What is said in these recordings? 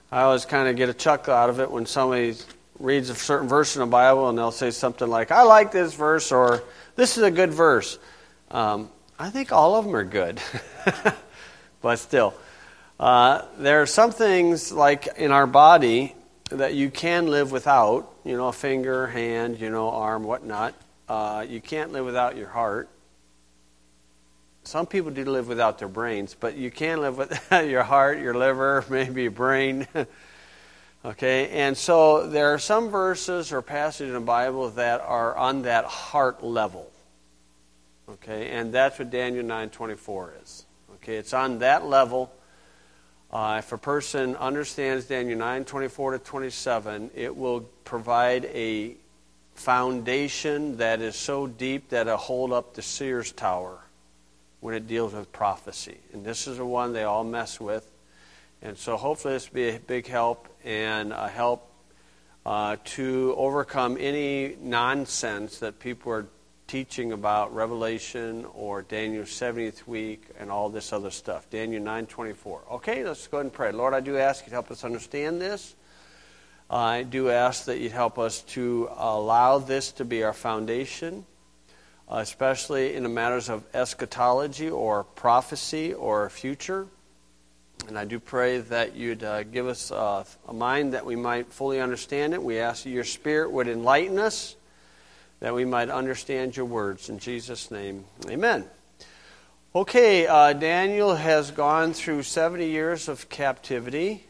I always kind of get a chuckle out of it when somebody reads a certain verse in the Bible and they'll say something like, I like this verse, or this is a good verse. I think all of them are good. But still, there are some things like in our body that you can live without, a finger, hand, arm, whatnot. You can't live without your heart. Some people do live without their brains, but you can live without your heart, your liver, maybe your brain. Okay, and so there are some verses or passages in the Bible that are on that heart level. Okay, and that's what Daniel 9:24 is. Okay, it's on that level. If a person understands Daniel 9:24 to 27, it will provide a foundation that is so deep that it'll hold up the Sears Tower when it deals with prophecy. And this is the one they all mess with. And so hopefully this will be a big help and a help to overcome any nonsense that people are teaching about Revelation or Daniel's 70th week and all this other stuff. Daniel 9:24. Okay, let's go ahead and pray. Lord, I do ask you to help us understand this. I do ask that you'd help us to allow this to be our foundation, especially in the matters of eschatology or prophecy or future. And I do pray that you'd give us a mind that we might fully understand it. We ask that your Spirit would enlighten us, that we might understand your words. In Jesus' name, amen. Okay, Daniel has gone through 70 years of captivity,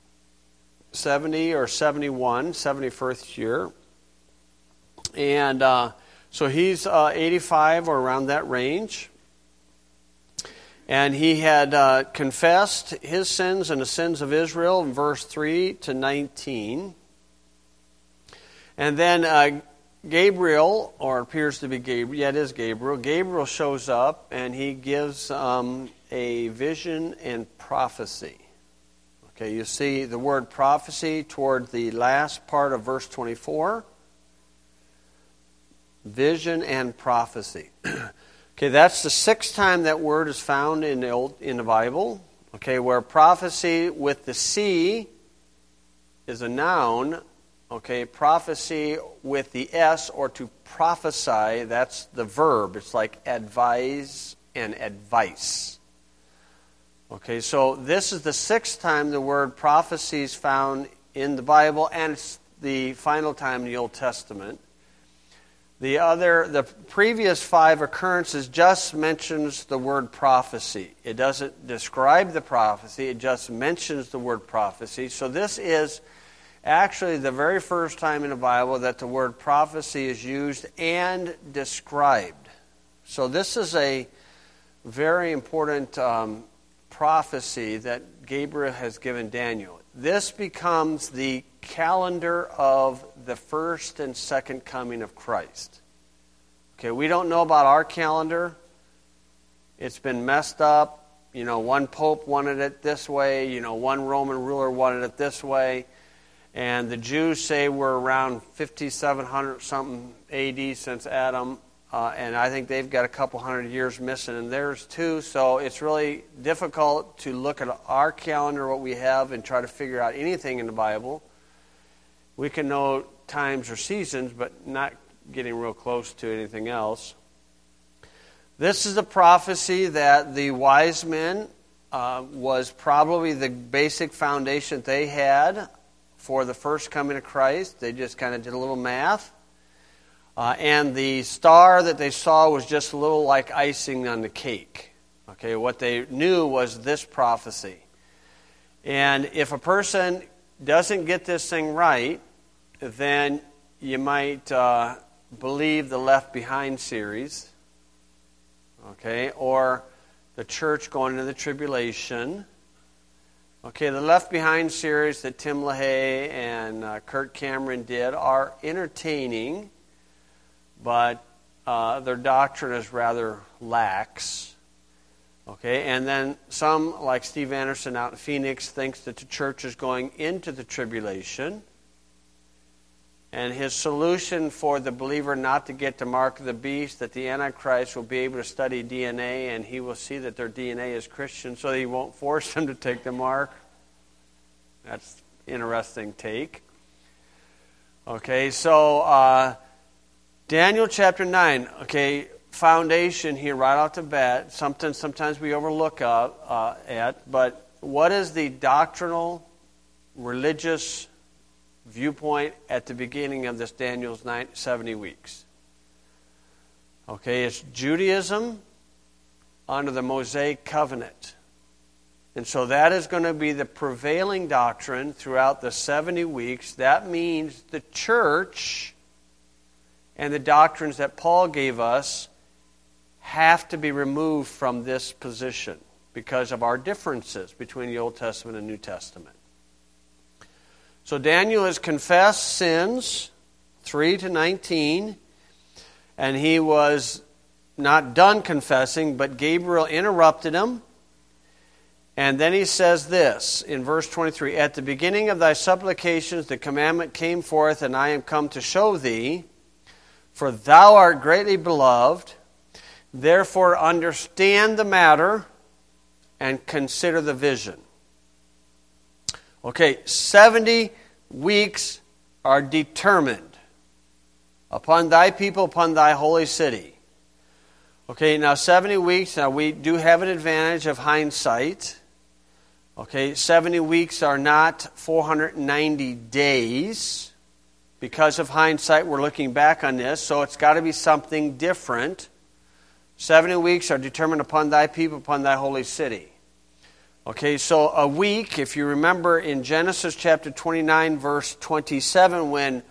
70 or 71, 71st year. And so he's 85 or around that range. And he had confessed his sins and the sins of Israel in verse 3 to 19. And then Gabriel, or it appears to be Gabriel, yeah, it is Gabriel. Gabriel shows up and he gives a vision and prophecy. Okay, you see the word prophecy toward the last part of verse 24. Vision and prophecy. Okay, that's the sixth time that word is found in the Bible. Okay, where prophecy with the C is a noun. Okay, prophecy with the S, or to prophesy, that's the verb. It's like advise and advice. Okay, so this is the sixth time the word prophecy is found in the Bible, and it's the final time in the Old Testament. The previous 5 occurrences just mentions the word prophecy. It doesn't describe the prophecy, it just mentions the word prophecy. So this is actually the very first time in the Bible that the word prophecy is used and described. So this is a very important prophecy that Gabriel has given Daniel. This becomes the calendar of the first and second coming of Christ. Okay, we don't know about our calendar. It's been messed up. One pope wanted it this way. One Roman ruler wanted it this way. And the Jews say we're around 5,700 something AD since Adam. And I think they've got a couple hundred years missing in theirs too. So it's really difficult to look at our calendar, what we have, and try to figure out anything in the Bible. We can know times or seasons, but not getting real close to anything else. This is a prophecy that the wise men was probably the basic foundation they had for the first coming of Christ. They just kind of did a little math. And the star that they saw was just a little like icing on the cake. Okay, what they knew was this prophecy. And if a person doesn't get this thing right, then you might believe the Left Behind series, okay, or the church going into the tribulation. Okay, the Left Behind series that Tim LaHaye and Kirk Cameron did are entertaining, but their doctrine is rather lax. Okay, and then some, like Steve Anderson out in Phoenix, thinks that the church is going into the tribulation. And his solution for the believer not to get the mark of the beast, that the Antichrist will be able to study DNA and he will see that their DNA is Christian, so he won't force them to take the mark. That's interesting take. Okay, so Daniel chapter 9, okay, foundation here right off the bat, something sometimes we overlook at, but what is the doctrinal, religious viewpoint at the beginning of this Daniel's 70 weeks? Okay, it's Judaism under the Mosaic covenant. And so that is going to be the prevailing doctrine throughout the 70 weeks. That means the church and the doctrines that Paul gave us have to be removed from this position because of our differences between the Old Testament and New Testament. So Daniel has confessed sins, 3 to 19, and he was not done confessing, but Gabriel interrupted him. And then he says this in verse 23, "At the beginning of thy supplications the commandment came forth, and I am come to show thee, for thou art greatly beloved. Therefore understand the matter and consider the vision." Okay, 70 weeks are determined upon thy people, upon thy holy city. Okay, now 70 weeks, now we do have an advantage of hindsight. Okay, 70 weeks are not 490 days. Because of hindsight, we're looking back on this, so it's got to be something different. 70 weeks are determined upon thy people, upon thy holy city. Okay, so a week, if you remember in Genesis chapter 29, verse 27, when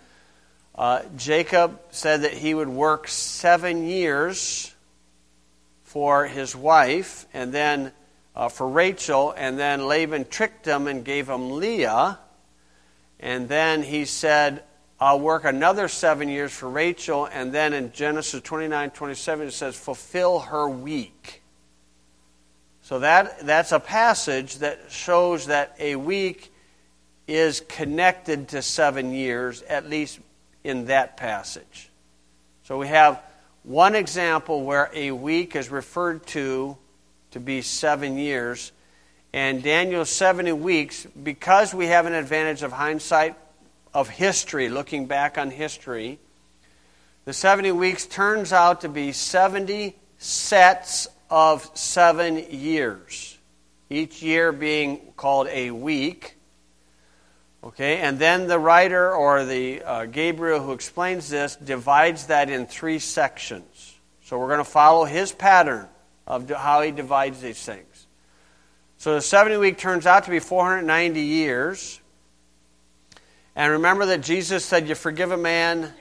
Jacob said that he would work 7 years for his wife, and then for Rachel, and then Laban tricked him and gave him Leah, and then he said, I'll work another 7 years for Rachel, and then in Genesis 29:27 it says, fulfill her week. So that's a passage that shows that a week is connected to 7 years, at least in that passage. So we have one example where a week is referred to be 7 years. And Daniel's 70 weeks, because we have an advantage of hindsight of history, looking back on history, the 70 weeks turns out to be 70 sets of 7 years. Each year being called a week. Okay, and then the writer or the Gabriel who explains this divides that in 3 sections. So we're going to follow his pattern of how he divides these things. So the 70 week turns out to be 490 years. And remember that Jesus said you forgive a man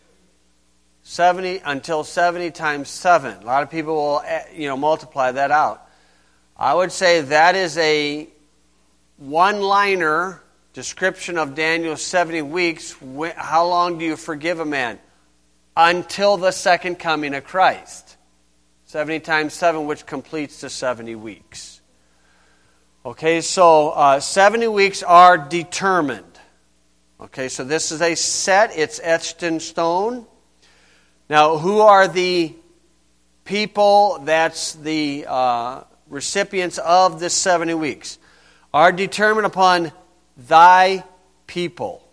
70 until 70 times 7. A lot of people will multiply that out. I would say that is a one-liner description of Daniel's 70 weeks. How long do you forgive a man? Until the second coming of Christ. 70 times 7, which completes the 70 weeks. Okay, so 70 weeks are determined. Okay, so this is a set. It's etched in stone. Now, who are the people that's the recipients of this 70 weeks? Are determined upon thy people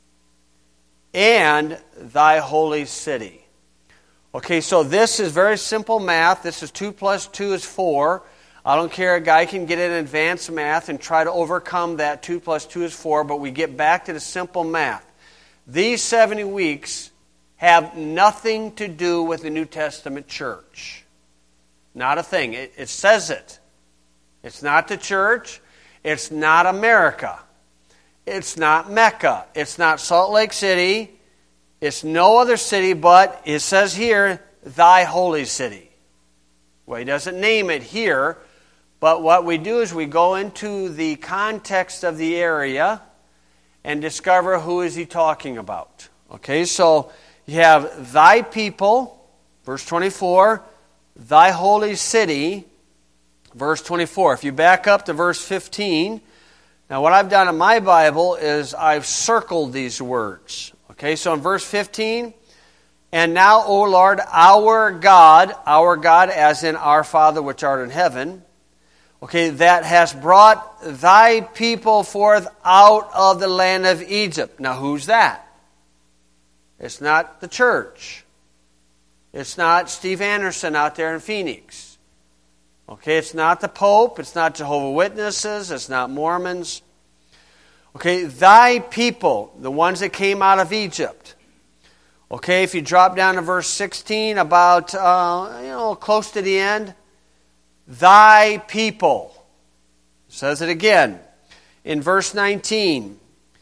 and thy holy city. Okay, so this is very simple math. This is 2 plus 2 is 4. I don't care, a guy can get in advanced math and try to overcome that 2 plus 2 is 4, but we get back to the simple math. These 70 weeks have nothing to do with the New Testament church. Not a thing. It says it. It's not the church. It's not America. It's not Mecca. It's not Salt Lake City. It's no other city, but it says here, thy holy city. Well, he doesn't name it here, but what we do is we go into the context of the area and discover who is he talking about. Okay, so you have thy people, verse 24, thy holy city, verse 24. If you back up to verse 15, now what I've done in my Bible is I've circled these words. Okay, so in verse 15, and now, O Lord, our God as in our Father which art in heaven, Okay, that has brought thy people forth out of the land of Egypt. Now, who's that? It's not the church. It's not Steve Anderson out there in Phoenix. Okay, it's not the Pope. It's not Jehovah's Witnesses. It's not Mormons. Okay, thy people, the ones that came out of Egypt. Okay, if you drop down to verse 16, about, close to the end, thy people. It says it again. In verse 19,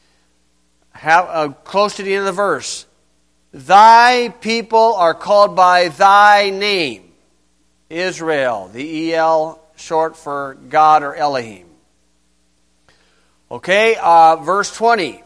close to the end of the verse, thy people are called by thy name, Israel, the El short for God or Elohim. Okay, verse 20,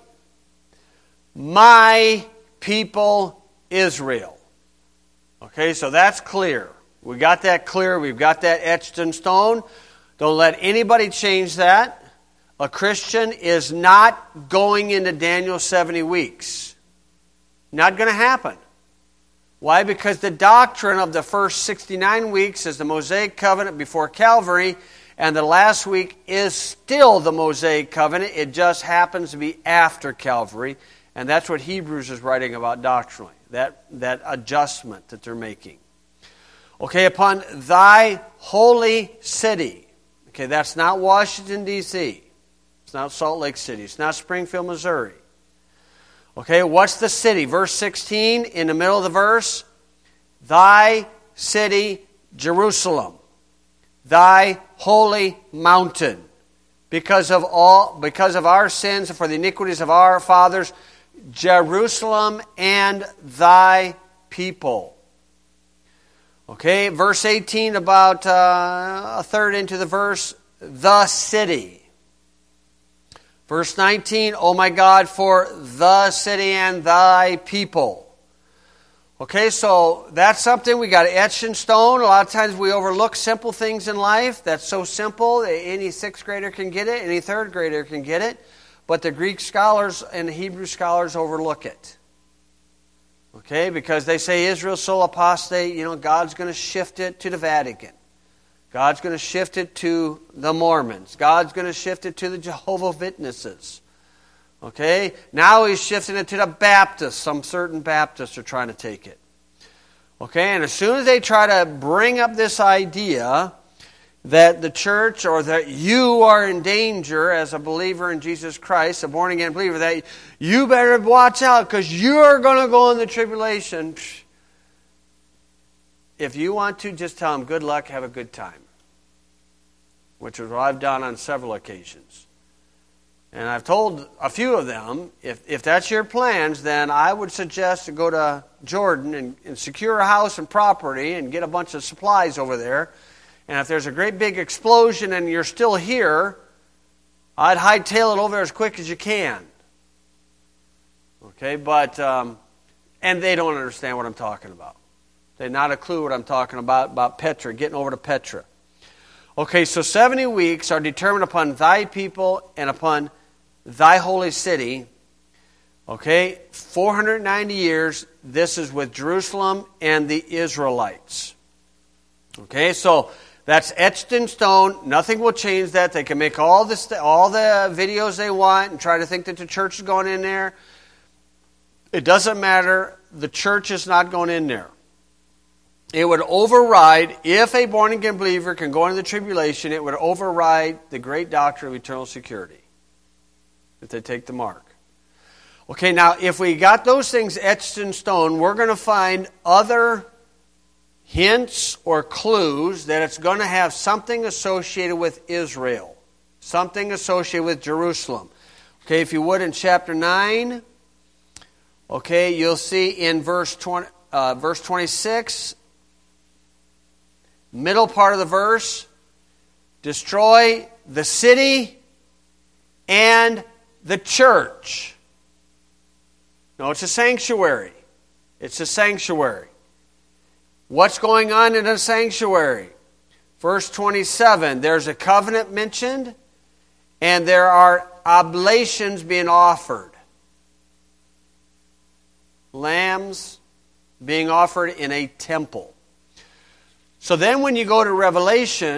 my people Israel. Okay, so that's clear. We got that clear. We've got that etched in stone. Don't let anybody change that. A Christian is not going into Daniel's 70 weeks. Not going to happen. Why? Because the doctrine of the first 69 weeks is the Mosaic covenant before Calvary, and the last week is still the Mosaic covenant. It just happens to be after Calvary, and that's what Hebrews is writing about doctrinally, that adjustment that they're making. Okay, upon thy holy city. Okay, that's not Washington, D.C. It's not Salt Lake City. It's not Springfield, Missouri. Okay, what's the city? Verse 16, in the middle of the verse, thy city, Jerusalem, thy holy mountain, because of our sins and for the iniquities of our fathers, Jerusalem and thy people. Okay, verse 18, about a third into the verse, the city. Verse 19, oh my God, for the city and thy people. Okay, so that's something we got to etch in stone. A lot of times we overlook simple things in life. That's so simple. Any sixth grader can get it. Any third grader can get it. But the Greek scholars and the Hebrew scholars overlook it. Okay, because they say Israel's so apostate, God's going to shift it to the Vatican. God's going to shift it to the Mormons. God's going to shift it to the Jehovah's Witnesses. Okay, now he's shifting it to the Baptists. Some certain Baptists are trying to take it. Okay, and as soon as they try to bring up this idea that the church or that you are in danger as a believer in Jesus Christ, a born-again believer, that you better watch out because you're going to go in the tribulation. If you want to, just tell them, good luck, have a good time. Which is what I've done on several occasions. And I've told a few of them, if that's your plans, then I would suggest to go to Jordan and secure a house and property and get a bunch of supplies over there. And if there's a great big explosion and you're still here, I'd hightail it over there as quick as you can. Okay, but, and they don't understand what I'm talking about. They have not a clue what I'm talking about Petra, getting over to Petra. Okay, so 70 weeks are determined upon thy people and upon thy holy city. Okay, 490 years, this is with Jerusalem and the Israelites. Okay, so that's etched in stone. Nothing will change that. They can make all the videos they want and try to think that the church is going in there. It doesn't matter. The church is not going in there. It would override, if a born-again believer can go into the tribulation, it would override the great doctrine of eternal security, if they take the mark. Okay, now, if we got those things etched in stone, we're going to find other hints or clues that it's going to have something associated with Israel, something associated with Jerusalem. Okay, if you would, in chapter 9, okay, you'll see in verse 26, middle part of the verse, destroy the city and the church. No, it's a sanctuary. It's a sanctuary. What's going on in a sanctuary? Verse 27, there's a covenant mentioned, and there are oblations being offered. Lambs being offered in a temple. So then when you go to Revelation,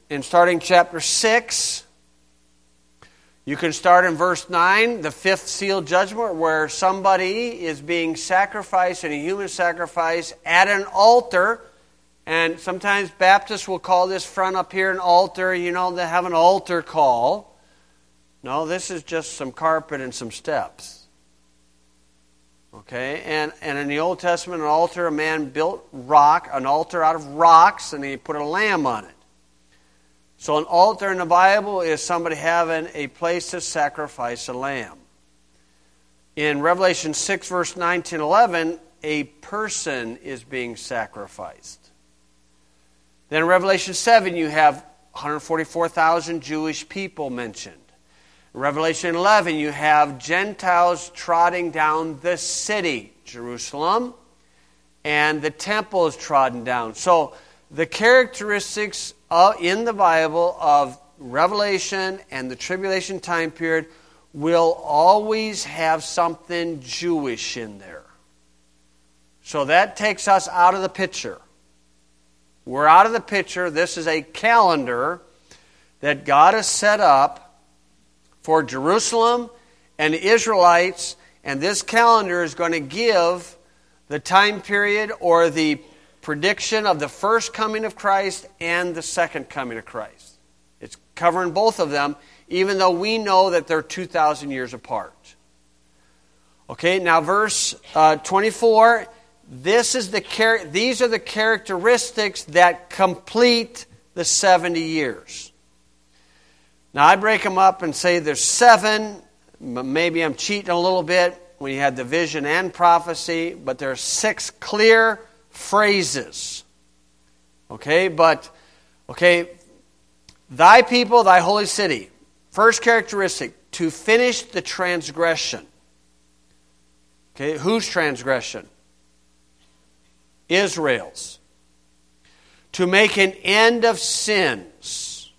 in starting chapter 6. You can start in verse 9, the fifth seal judgment, where somebody is being sacrificed in a human sacrifice at an altar. And sometimes Baptists will call this front up here an altar. You know, they have an altar call. No, this is just some carpet and some steps. Okay, and in the Old Testament, an altar, a man built an altar out of rocks, and he put a lamb on it. So an altar in the Bible is somebody having a place to sacrifice a lamb. In Revelation 6, verse 9 to 11, a person is being sacrificed. Then in Revelation 7, you have 144,000 Jewish people mentioned. In Revelation 11, you have Gentiles trotting down the city, Jerusalem, and the temple is trodden down. So the characteristics in the Bible of Revelation and the tribulation time period will always have something Jewish in there. So that takes us out of the picture. We're out of the picture. This is a calendar that God has set up for Jerusalem and the Israelites, and this calendar is going to give the time period or the prediction of the first coming of Christ and the second coming of Christ. It's covering both of them, even though we know that they're 2,000 years apart. Okay, now verse 24, these are the characteristics that complete the 70 years. Now I break them up and say there's 7. Maybe I'm cheating a little bit when you had the vision and prophecy, but there are 6 clear phrases. Okay, thy people, thy holy city. First characteristic, to finish the transgression. Okay, whose transgression? Israel's. To make an end of sins.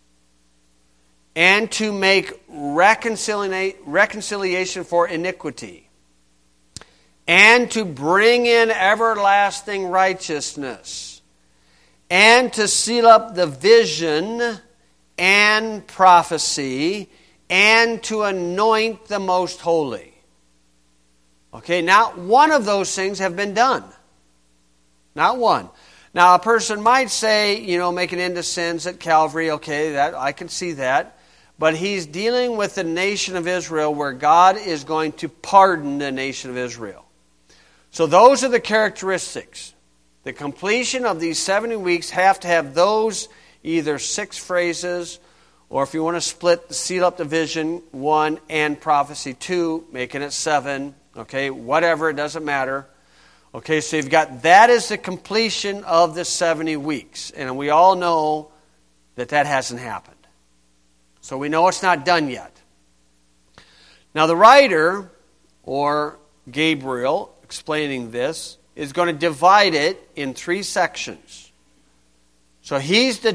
And to make reconciliation for iniquity. And to bring in everlasting righteousness, and to seal up the vision and prophecy, and to anoint the most holy. Okay, not one of those things have been done. Not one. Now, a person might say, make an end of sins at Calvary. Okay, that I can see that. But he's dealing with the nation of Israel, where God is going to pardon the nation of Israel. So those are the characteristics. The completion of these 70 weeks have to have those either 6 phrases, or if you want to split, seal up the vision 1 and prophecy 2, making it 7. Okay, whatever, it doesn't matter. Okay, so you've got that as the completion of the 70 weeks. And we all know that hasn't happened. So we know it's not done yet. Now the writer, or Gabriel, explaining this, is going to divide it in 3 sections. So he is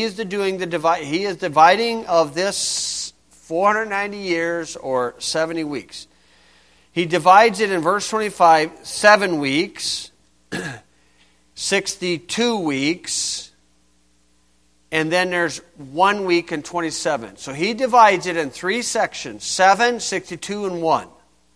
dividing of this 490 years or 70 weeks. He divides it in verse 25, 7 weeks, 62 weeks, and then there's 1 week and 27. So he divides it in 3 sections, 7, 62, and 1.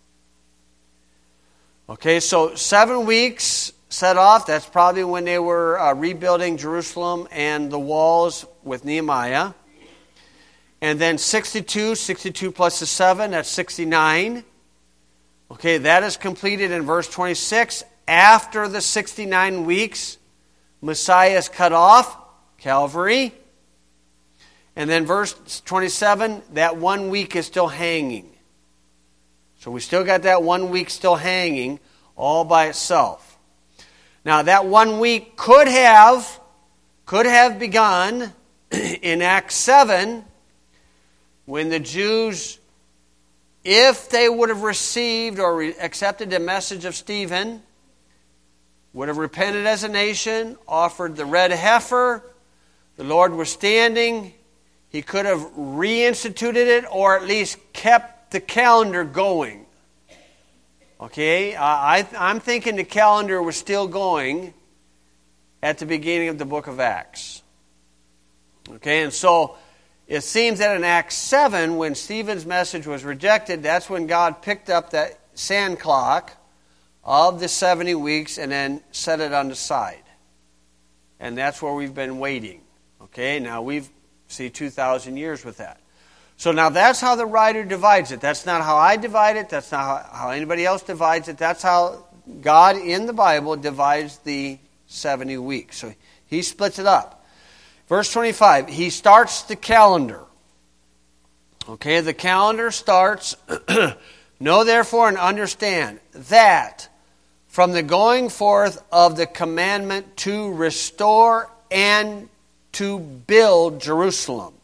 Okay, so 7 weeks set off. That's probably when they were rebuilding Jerusalem and the walls with Nehemiah. And then 62 plus the 7, that's 69. Okay, that is completed in verse 26. After the 69 weeks, Messiah is cut off, Calvary. And then verse 27, that 1 week is still hanging. So we still got that 1 week still hanging all by itself. Now that 1 week could have begun in Acts 7 when the Jews, if they would have received or accepted the message of Stephen, would have repented as a nation, offered the red heifer, the Lord was standing, he could have reinstituted it or at least kept the calendar going. Okay, I'm thinking the calendar was still going at the beginning of the book of Acts. Okay, and so it seems that in Acts 7, when Stephen's message was rejected, that's when God picked up that sand clock of the 70 weeks and then set it on the side. And that's where we've been waiting. Okay, now we've seen 2,000 years with that. So now that's how the writer divides it. That's not how I divide it. That's not how anybody else divides it. That's how God in the Bible divides the 70 weeks. So he splits it up. Verse 25, he starts the calendar. Okay, the calendar starts, know therefore and understand that from the going forth of the commandment to restore and to build Jerusalem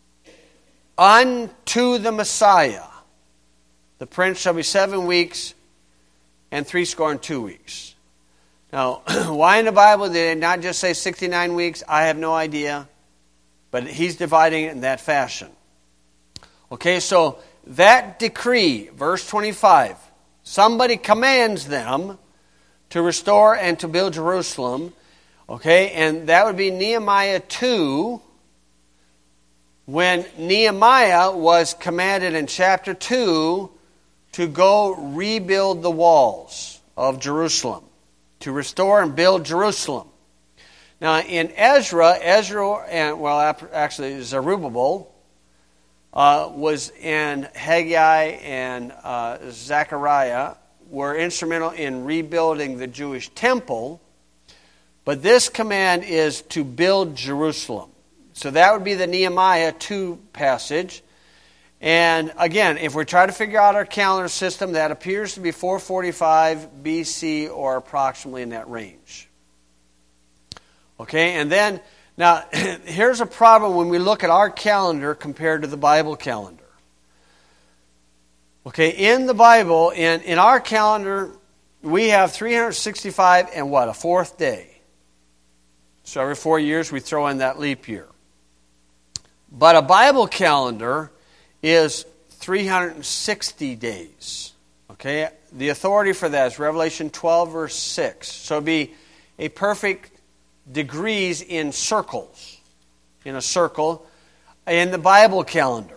unto the Messiah, the prince shall be 7 weeks and 62 weeks. Now, why in the Bible did it not just say 69 weeks? I have no idea. But he's dividing it in that fashion. Okay, so that decree, verse 25, somebody commands them to restore and to build Jerusalem. Okay, and that would be Nehemiah 2, when Nehemiah was commanded in chapter 2 to go rebuild the walls of Jerusalem, to restore and build Jerusalem. Now in Ezra, actually Zerubbabel was in Haggai and Zechariah were instrumental in rebuilding the Jewish temple, but this command is to build Jerusalem. So that would be the Nehemiah 2 passage. And again, if we try to figure out our calendar system, that appears to be 445 BC or approximately in that range. Okay, and then, now, here's a problem when we look at our calendar compared to the Bible calendar. Okay, in the Bible, in our calendar, we have 365 and what? A fourth day. So every 4 years we throw in that leap year. But a Bible calendar is 360 days. Okay? The authority for that is Revelation 12, verse 6. So it would be a perfect degrees in circles. In a circle. In the Bible calendar.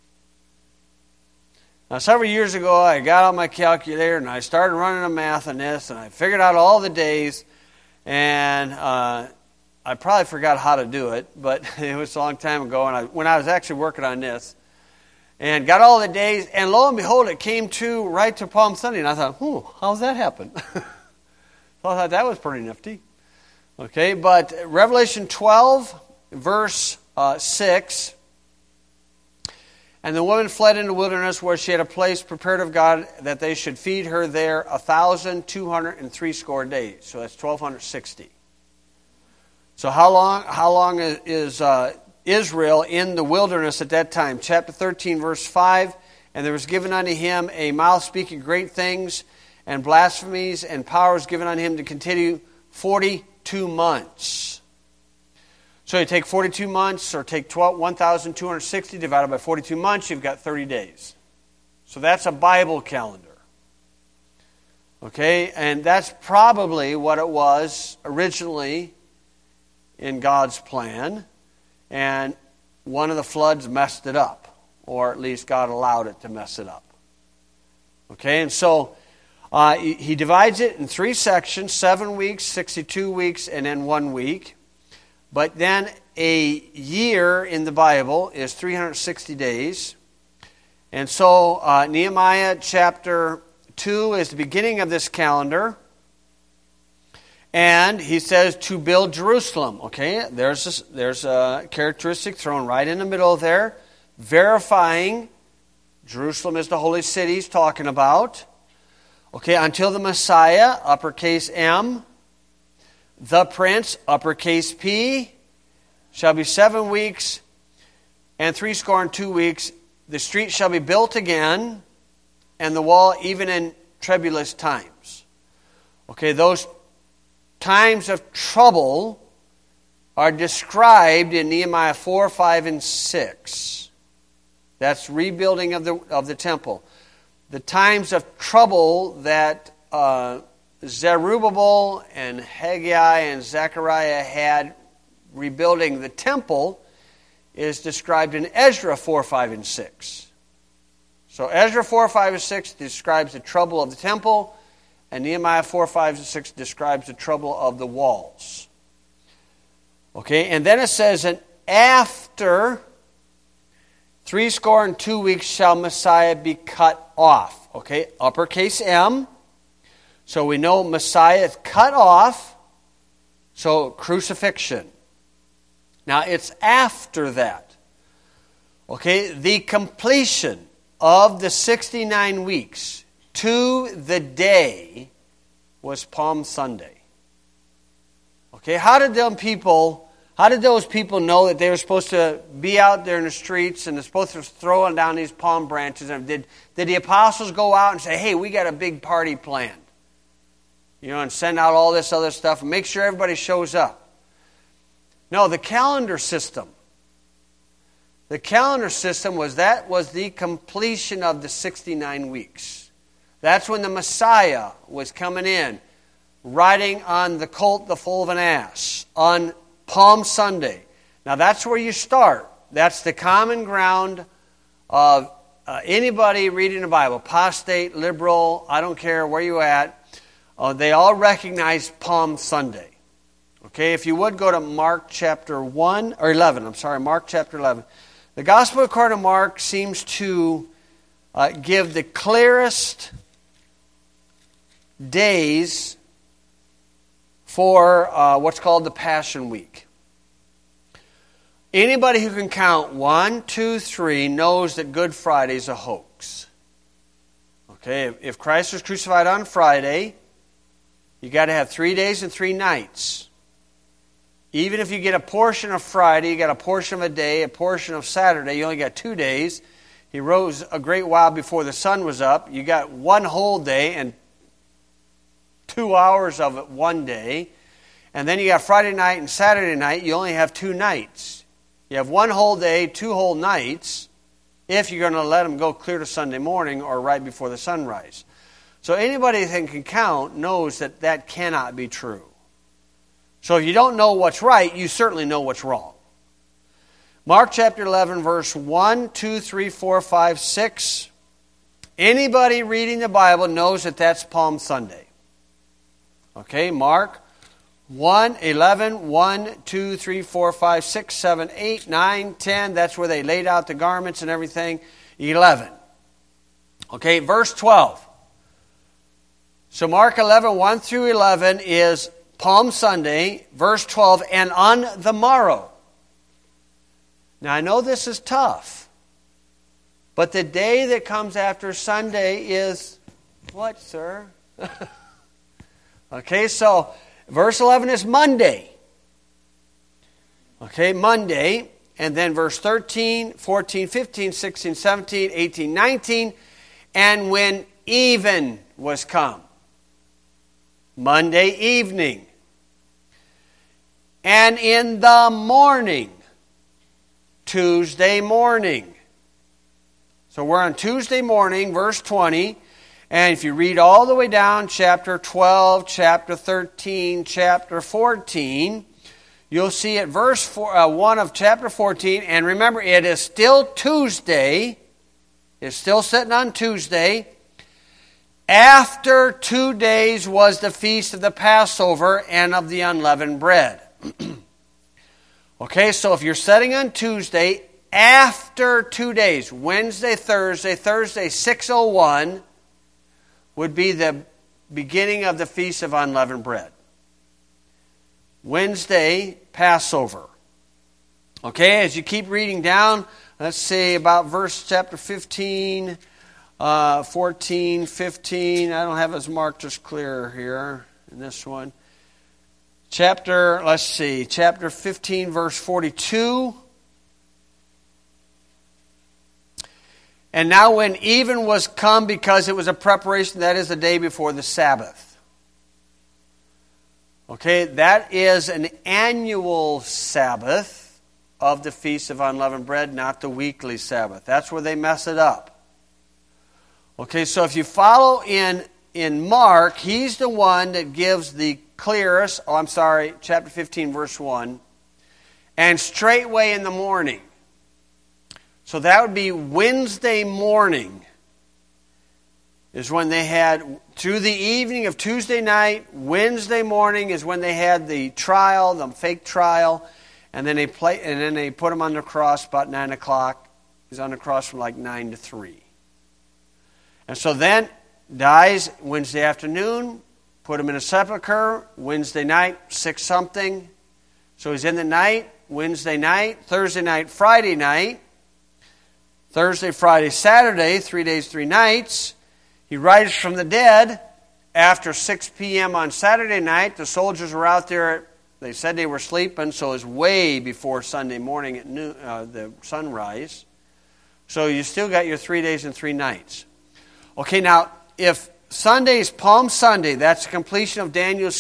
Now, several years ago, I got out my calculator and I started running the math on this, and I figured out all the days, and I probably forgot how to do it, but it was a long time ago, and when I was actually working on this, and got all the days, and lo and behold, it came right to Palm Sunday, and I thought, how's that happen? So I thought that was pretty nifty. Okay, but Revelation 12, verse 6, and the woman fled into the wilderness where she had a place prepared of God that they should feed her there 1,260 days. So that's 1,260. So how long is Israel in the wilderness at that time? Chapter 13, verse 5, and there was given unto him a mouth speaking great things, and blasphemies, and power was given unto him to continue 42 months. So you take 42 months, or take 1,260 divided by 42 months, you've got 30 days. So that's a Bible calendar. Okay, and that's probably what it was originally in God's plan, and one of the floods messed it up, or at least God allowed it to mess it up. Okay, and so he divides it in 3 sections, 7 weeks, 62 weeks, and then 1 week. But then a year in the Bible is 360 days. And so Nehemiah chapter 2 is the beginning of this calendar. And he says to build Jerusalem. Okay, there's a characteristic thrown right in the middle there, verifying Jerusalem is the holy city he's talking about. Okay, until the Messiah, uppercase M, the prince, uppercase P, shall be 7 weeks and 62 weeks. The street shall be built again, and the wall even in troublous times. Okay, those times of trouble are described in Nehemiah 4, 5, and 6. That's rebuilding of the temple. The times of trouble that Zerubbabel and Haggai and Zechariah had rebuilding the temple is described in Ezra 4, 5, and 6. So Ezra 4, 5, and 6 describes the trouble of the temple, and Nehemiah 4, 5, and 6 describes the trouble of the walls. Okay, and then it says, and after 62 weeks shall Messiah be cut off. Okay, uppercase M. So we know Messiah is cut off, so crucifixion. Now it's after that. Okay, the completion of the 69 weeks to the day was Palm Sunday. Okay, how did those people know that they were supposed to be out there in the streets and they're supposed to throw down these palm branches? And did the apostles go out and say, hey, we got a big party planned? And send out all this other stuff and make sure everybody shows up. No, the calendar system. The calendar system was the completion of the 69 weeks. That's when the Messiah was coming in, riding on the colt, the foal of an ass, on Palm Sunday. Now that's where you start. That's the common ground of anybody reading the Bible, apostate, liberal, I don't care where you're at. They all recognize Palm Sunday. Okay, if you would go to Mark chapter 11. Mark chapter 11. The Gospel according to Mark seems to give the clearest days for what's called the Passion Week. Anybody who can count 1, 2, 3 knows that Good Friday is a hoax. Okay, if Christ was crucified on Friday, you got to have 3 days and 3 nights. Even if you get a portion of Friday, you got a portion of a day, a portion of Saturday, you only got 2 days. He rose a great while before the sun was up. You got 1 whole day and 2 hours of it one day. And then you got Friday night and Saturday night, you only have 2 nights. You have 1 whole day, 2 whole nights, if you're going to let them go clear to Sunday morning or right before the sunrise. So anybody that can count knows that that cannot be true. So if you don't know what's right, you certainly know what's wrong. Mark chapter 11, verse 1, 2, 3, 4, 5, 6. Anybody reading the Bible knows that that's Palm Sunday. Okay, Mark 11, 1, 2, 3, 4, 5, 6, 7, 8, 9, 10. That's where they laid out the garments and everything. 11. Okay, verse 12. So Mark 11, 1 through 11 is Palm Sunday. Verse 12, and on the morrow. Now I know this is tough, but the day that comes after Sunday is what, sir? Okay, so verse 11 is Monday. Okay, Monday. And then verse 13, 14, 15, 16, 17, 18, 19. And when even was come. Monday evening. And in the morning. Tuesday morning. So we're on Tuesday morning, verse 20. And if you read all the way down, chapter 12, chapter 13, chapter 14, you'll see at verse 1 of chapter 14, and remember, it is still Tuesday. It's still sitting on Tuesday. After 2 days was the feast of the Passover and of the unleavened bread. Okay, so if you're setting on Tuesday, after 2 days, Wednesday, Thursday, 6:01, would be the beginning of the Feast of Unleavened Bread. Wednesday, Passover. Okay, as you keep reading down, let's see about verse chapter 15, 14, 15. I don't have as marked as clear here in this one. Chapter 15, verse 42. And now when even was come, because it was a preparation, that is the day before the Sabbath. Okay, that is an annual Sabbath of the Feast of Unleavened Bread, not the weekly Sabbath. That's where they mess it up. Okay, so if you follow in Mark, he's the one that gives the clearest, chapter 15, verse 1, and straightway in the morning. So that would be Wednesday morning is when they had, through the evening of Tuesday night, Wednesday morning is when they had the trial, the fake trial, and then they put him on the cross about 9 o'clock. He's on the cross from like 9 to 3. And so then dies Wednesday afternoon, put him in a sepulcher, Wednesday night, 6 something. So he's in the night, Wednesday night, Thursday night, Friday night, Thursday, Friday, Saturday, 3 days, 3 nights. He rises from the dead after 6 p.m. on Saturday night. The soldiers were out there. They said they were sleeping, so it was way before Sunday morning at noon, the sunrise. So you still got your 3 days and 3 nights. Okay, now, if Sunday is Palm Sunday, that's the completion of Daniel's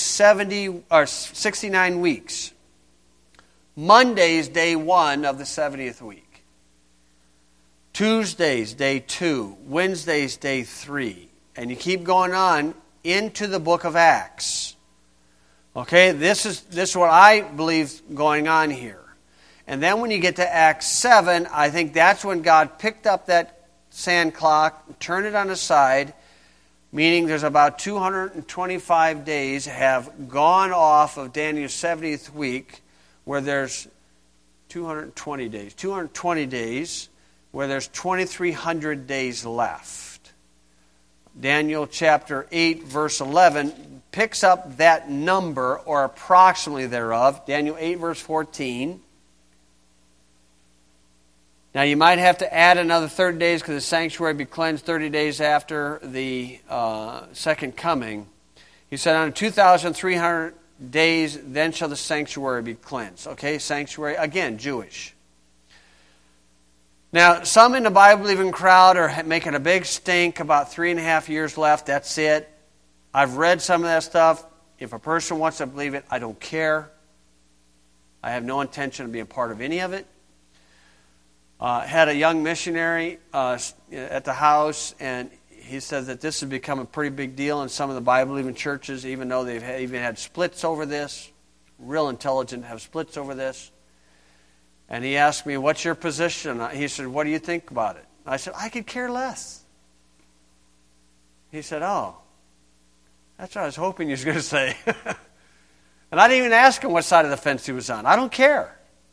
69 weeks. Monday is day 1 of the 70th week. Tuesday's day 2, Wednesday's day 3, and you keep going on into the book of Acts. Okay, this is what I believe is going on here. And then when you get to Acts 7, I think that's when God picked up that sand clock, turned it on its side, meaning there's about 225 days have gone off of Daniel's 70th week, where there's 220 days, where there's 2,300 days left. Daniel chapter 8, verse 11 picks up that number, or approximately thereof. Daniel 8, verse 14. Now you might have to add another 30 days because the sanctuary be cleansed 30 days after the second coming. He said, on 2,300 days, then shall the sanctuary be cleansed. Okay, sanctuary, again, Jewish. Now, some in the Bible-believing crowd are making a big stink about 3.5 years left. That's it. I've read some of that stuff. If a person wants to believe it, I don't care. I have no intention of being part of any of it. Had a young missionary at the house, and he said that this has become a pretty big deal in some of the Bible-believing churches, even though they've even had splits over this. Real intelligent have splits over this. And he asked me, what's your position? He said, what do you think about it? I said, I could care less. He said, oh, that's what I was hoping you was going to say. And I didn't even ask him what side of the fence he was on. I don't care.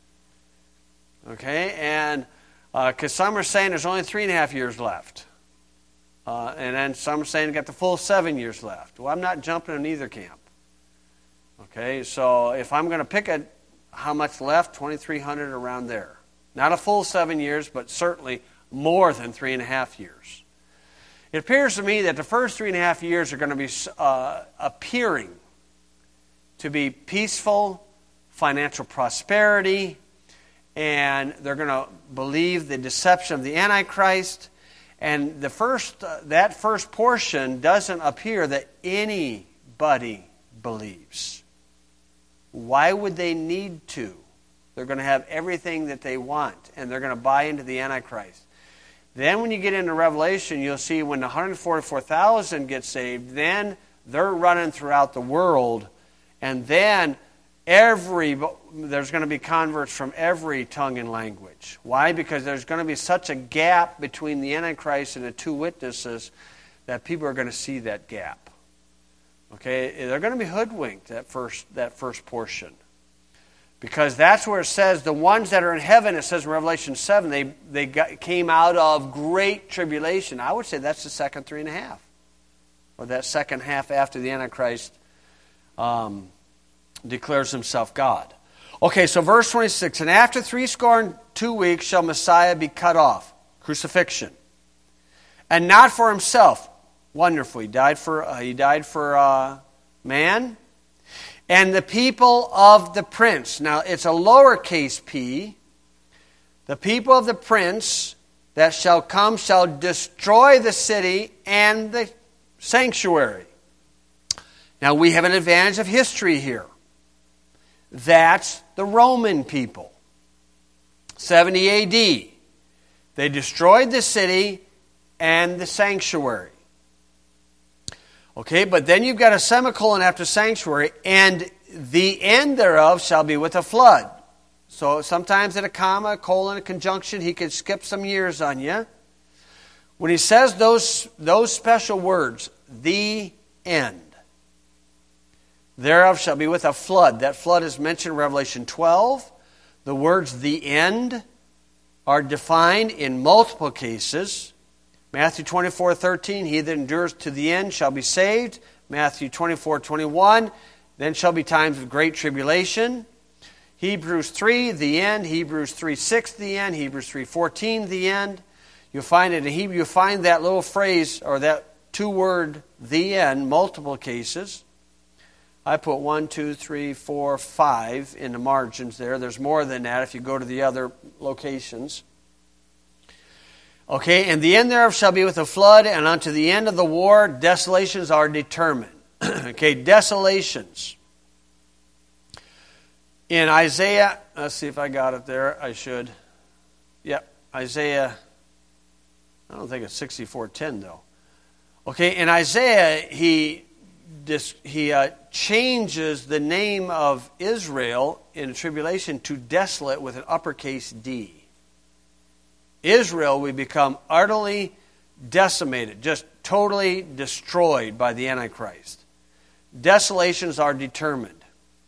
Okay, and because some are saying there's only 3.5 years left. And then some are saying got the full 7 years left. Well, I'm not jumping in either camp. Okay, so if I'm going to pick how much left, 2,300 around there. Not a full 7 years, but certainly more than 3.5 years. It appears to me that the first 3.5 years are going to be appearing to be peaceful, financial prosperity, and they're going to believe the deception of the Antichrist. And that first portion doesn't appear that anybody believes. Why would they need to? They're going to have everything that they want, and they're going to buy into the Antichrist. Then when you get into Revelation, you'll see when the 144,000 get saved, then they're running throughout the world, and then there's going to be converts from every tongue and language. Why? Because there's going to be such a gap between the Antichrist and the two witnesses that people are going to see that gap. Okay, they're going to be hoodwinked, that first portion. Because that's where it says the ones that are in heaven, it says in Revelation 7, they came out of great tribulation. I would say that's the second 3.5. Or that second half after the Antichrist declares himself God. Okay, so verse 26, and after 62 weeks shall Messiah be cut off, crucifixion, and not for himself. Wonderful. He died for man, and the people of the prince. Now it's a lowercase p. The people of the prince that shall come shall destroy the city and the sanctuary. Now we have an advantage of history here. That's the Roman people. 70 AD. They destroyed the city and the sanctuary. Okay, but then you've got a semicolon after sanctuary, and the end thereof shall be with a flood. So sometimes at a comma, a colon, a conjunction, he could skip some years on you. When he says those special words, the end, thereof shall be with a flood. That flood is mentioned in Revelation 12. The words the end are defined in multiple cases. Matthew 24:13, he that endures to the end shall be saved. Matthew 24:21, then shall be times of great tribulation. Hebrews 3, the end. Hebrews 3:6, the end. Hebrews 3:14, the end. You'll find it in Hebrew. You'll find that little phrase or that two-word, the end, multiple cases. I put 1, 2, 3, 4, 5 in the margins there. There's more than that if you go to the other locations. Okay, and the end thereof shall be with a flood, and unto the end of the war, desolations are determined. Okay, desolations. In Isaiah, let's see if I got it there. I should. Yep, Isaiah, I don't think it's 64:10 though. Okay, in Isaiah, he changes the name of Israel in tribulation to desolate with an uppercase D. Israel will become utterly decimated, just totally destroyed by the Antichrist. Desolations are determined.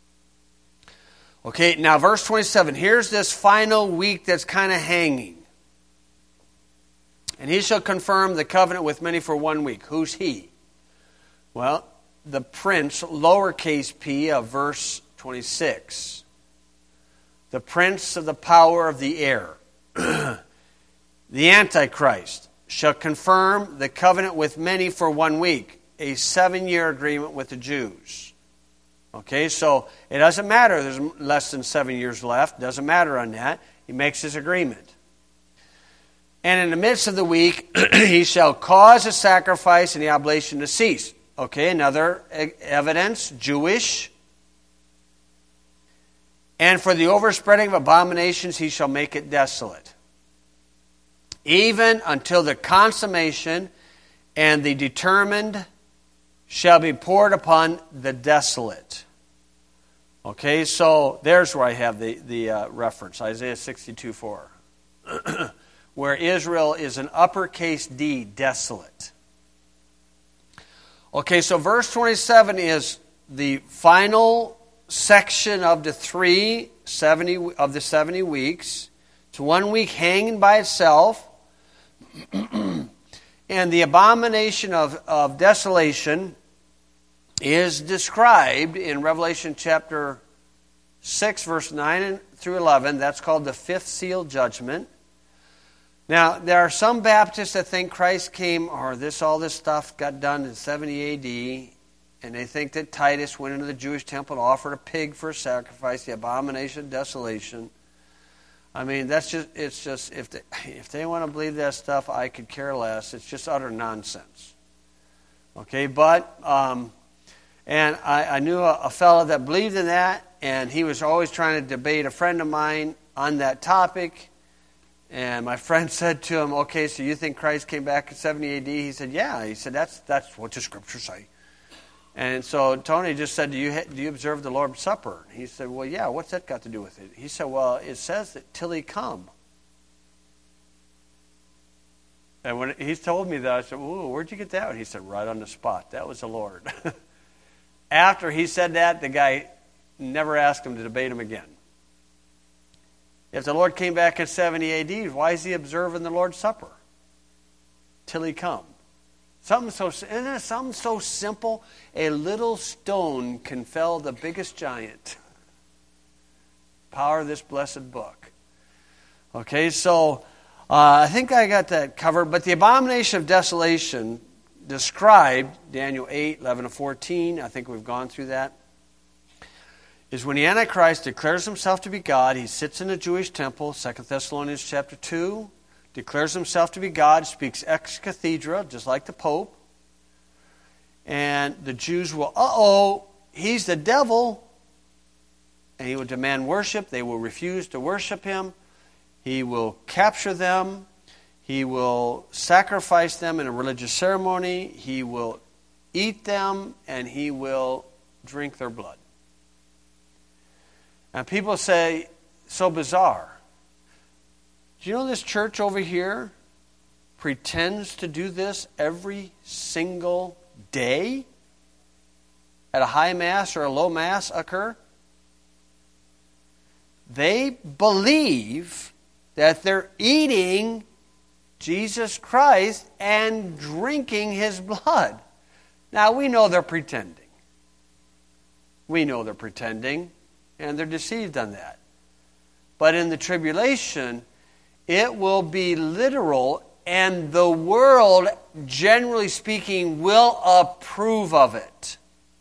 Okay, now verse 27. Here's this final week that's kind of hanging. And he shall confirm the covenant with many for 1 week. Who's he? Well, the prince, lowercase p, of verse 26. The prince of the power of the air. The Antichrist shall confirm the covenant with many for 1 week, a 7-year agreement with the Jews. Okay, so it doesn't matter. There's less than 7 years left. Doesn't matter on that. He makes his agreement. And in the midst of the week, he shall cause a sacrifice and the oblation to cease. Okay, another evidence, Jewish. And for the overspreading of abominations, he shall make it desolate. Even until the consummation and the determined shall be poured upon the desolate. Okay, so there's where I have the reference, Isaiah 62:4, where Israel is an uppercase D, desolate. Okay, so verse 27 is the final section of the 70 weeks. It's 1 week hanging by itself. And the abomination of desolation is described in Revelation chapter 6, verse 9 through 11. That's called the fifth seal judgment. Now, there are some Baptists that think Christ came, or all this stuff got done in 70 A.D., and they think that Titus went into the Jewish temple and offered a pig for a sacrifice, the abomination of desolation. I mean, if they want to believe that stuff, I could care less. It's just utter nonsense. Okay, but, and I knew a fellow that believed in that, and he was always trying to debate a friend of mine on that topic. And my friend said to him, okay, so you think Christ came back in 70 A.D.? He said, yeah. He said, that's what the Scriptures say. And so Tony just said, do you observe the Lord's Supper? He said, well, yeah, what's that got to do with it? He said, well, it says that till he come. And when he told me that, I said, ooh, where'd you get that? And he said, right on the spot. That was the Lord. After he said that, the guy never asked him to debate him again. If the Lord came back in 70 A.D., why is he observing the Lord's Supper? Till he come. Isn't it something so simple? A little stone can fell the biggest giant. Power of this blessed book. Okay, so I think I got that covered. But the abomination of desolation described, Daniel 8, 11 to 14, I think we've gone through that, is when the Antichrist declares himself to be God. He sits in the Jewish temple, 2 Thessalonians chapter 2, declares himself to be God, speaks ex cathedra, just like the Pope. And the Jews will, he's the devil. And he will demand worship. They will refuse to worship him. He will capture them. He will sacrifice them in a religious ceremony. He will eat them, and he will drink their blood. And people say so bizarre? Do you know this church over here pretends to do this every single day at a high mass or a low mass occur? They believe that they're eating Jesus Christ and drinking His blood. Now, we know they're pretending. We know they're pretending, and they're deceived on that. But in the tribulation, it will be literal, and the world, generally speaking, will approve of it.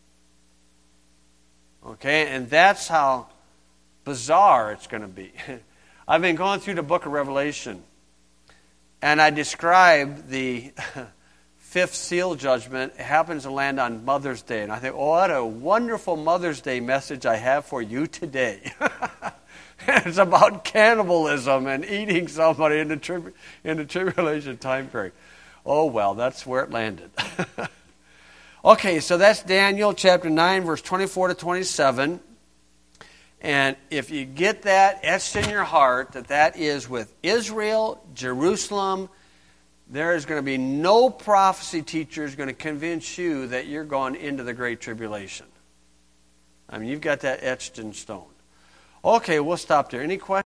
Okay, and that's how bizarre it's going to be. I've been going through the book of Revelation, and I describe the fifth seal judgment. It happens to land on Mother's Day, and I think, oh, what a wonderful Mother's Day message I have for you today. It's about cannibalism and eating somebody in the tribulation time period. Oh, well, that's where it landed. Okay, so that's Daniel chapter 9, verse 24 to 27. And if you get that etched in your heart, that is with Israel, Jerusalem, there is going to be no prophecy teacher is going to convince you that you're going into the Great Tribulation. I mean, you've got that etched in stone. Okay, we'll stop there. Any questions?